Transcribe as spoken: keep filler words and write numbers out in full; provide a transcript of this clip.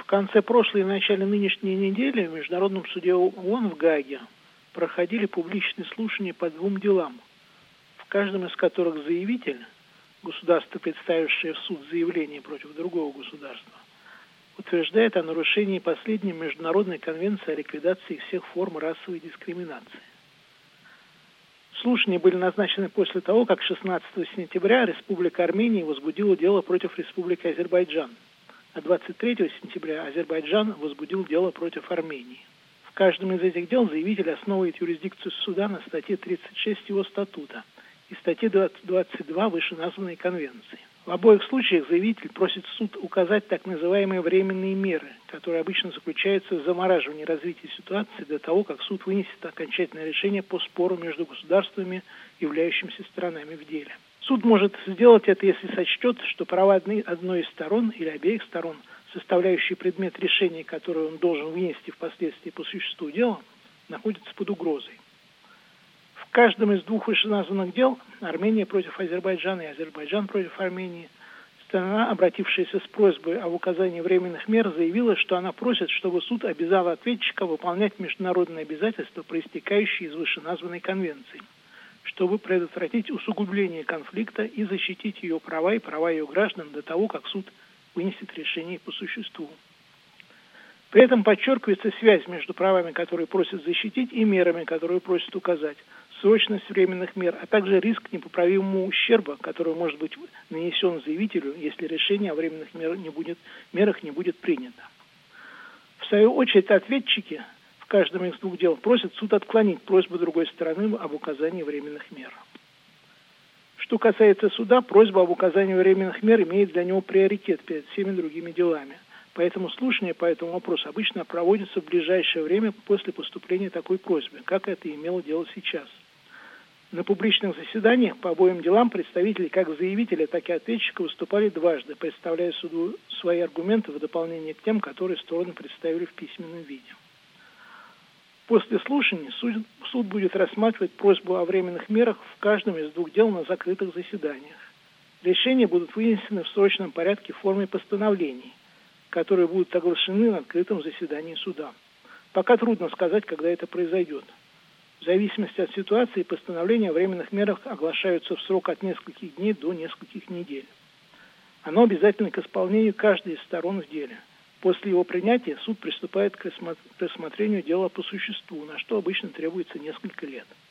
конце прошлой и начале нынешней недели в Международном суде ООН в Гааге проходили публичные слушания по двум делам, в каждом из которых заявитель, государство, представившее в суд заявление против другого государства, утверждает о нарушении последней Международной конвенции о ликвидации всех форм расовой дискриминации. Слушания были назначены после того, как шестнадцатого сентября Республика Армения возбудила дело против Республики Азербайджан, а двадцать третьего сентября Азербайджан возбудил дело против Армении. В каждом из этих дел заявитель основывает юрисдикцию суда на статье тридцать шесть его статута и статье двадцать два вышеназванной конвенции. В обоих случаях заявитель просит суд указать так называемые временные меры, которые обычно заключаются в замораживании развития ситуации до того, как суд вынесет окончательное решение по спору между государствами, являющимися сторонами в деле. Суд может сделать это, если сочтет, что права одной, одной из сторон или обеих сторон, составляющие предмет решения, которое он должен вынести впоследствии по существу дела, находятся под угрозой. В каждом из двух вышеназванных дел, Армения против Азербайджана и Азербайджан против Армении, сторона, обратившаяся с просьбой об указании временных мер, заявила, что она просит, чтобы суд обязал ответчика выполнять международные обязательства, проистекающие из вышеназванной конвенции, чтобы предотвратить усугубление конфликта и защитить ее права и права ее граждан до того, как суд вынесет решение по существу. При этом подчеркивается связь между правами, которые просят защитить, и мерами, которые просят указать, срочность временных мер, а также риск непоправимого ущерба, который может быть нанесен заявителю, если решение о временных мер не будет, мерах не будет принято. В свою очередь, ответчики в каждом из двух дел просят суд отклонить просьбу другой стороны об указании временных мер. Что касается суда, просьба об указании временных мер имеет для него приоритет перед всеми другими делами. Поэтому слушания по этому вопросу обычно проводятся в ближайшее время после поступления такой просьбы, как это имело дело сейчас. На публичных заседаниях по обоим делам представители как заявителя, так и ответчика выступали дважды, представляя суду свои аргументы в дополнение к тем, которые стороны представили в письменном виде. После слушаний суд, суд будет рассматривать просьбу о временных мерах в каждом из двух дел на закрытых заседаниях. Решения будут вынесены в срочном порядке в форме постановлений, которые будут оглашены на открытом заседании суда. Пока трудно сказать, когда это произойдет. В зависимости от ситуации постановления о временных мерах оглашаются в срок от нескольких дней до нескольких недель. Оно обязательно к исполнению каждой из сторон в деле. После его принятия суд приступает к рассмотрению дела по существу, на что обычно требуется несколько лет.